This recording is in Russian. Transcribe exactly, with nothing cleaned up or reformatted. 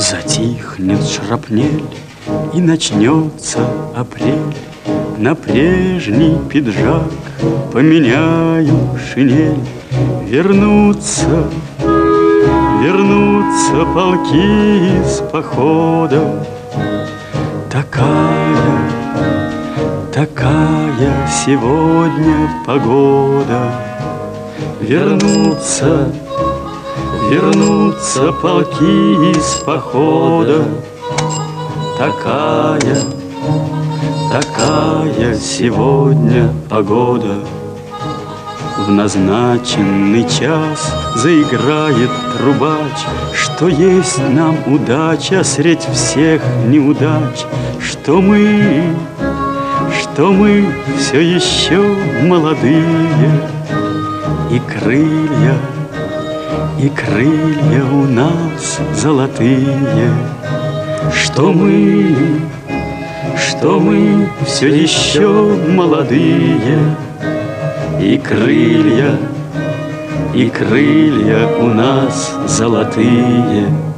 Затихнет шрапнель, и начнется апрель. На прежний пиджак поменяю шинель. Вернутся, вернутся полки из похода. Такая, такая сегодня погода. Вернутся, вернутся полки из похода. Такая, такая сегодня погода. В назначенный час заиграет трубач, что есть нам удача средь всех неудач, что мы, что мы все еще молодые, и крылья, и крылья у нас золотые, что мы, что мы все еще молодые, и крылья, и крылья у нас золотые.